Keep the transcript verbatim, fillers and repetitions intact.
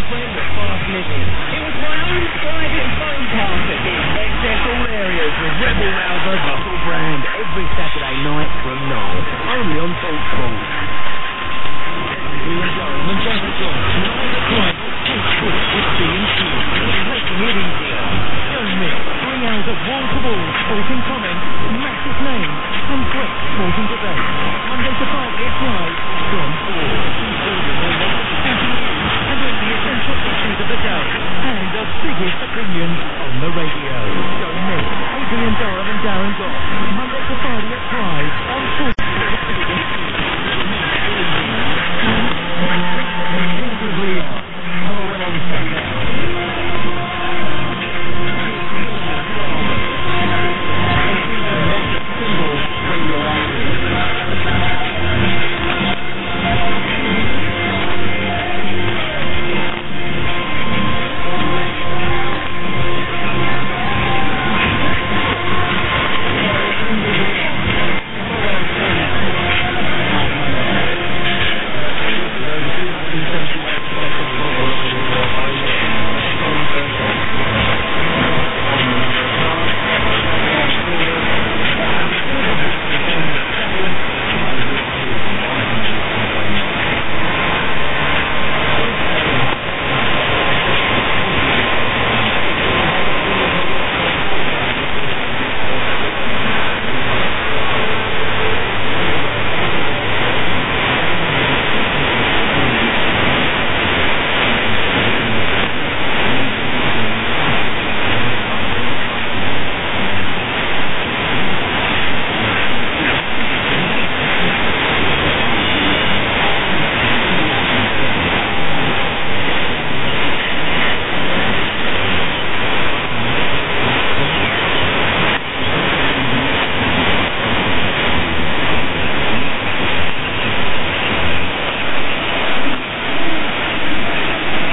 friend of fast living. It was my own private phone pass that did excess all areas with Rebel Rouser Russell Brand every Saturday night from nine. Only on TalkSport. We were going Manchester Joint, nine o'clock, TalkSport with B and Q, making it easier. Joe Mill, three hours of wall-to-wall sporting comment, massive names, and great sporting debate. Monday to Friday at five, from four. And all the essential issues of the day, and the biggest opinions on the radio.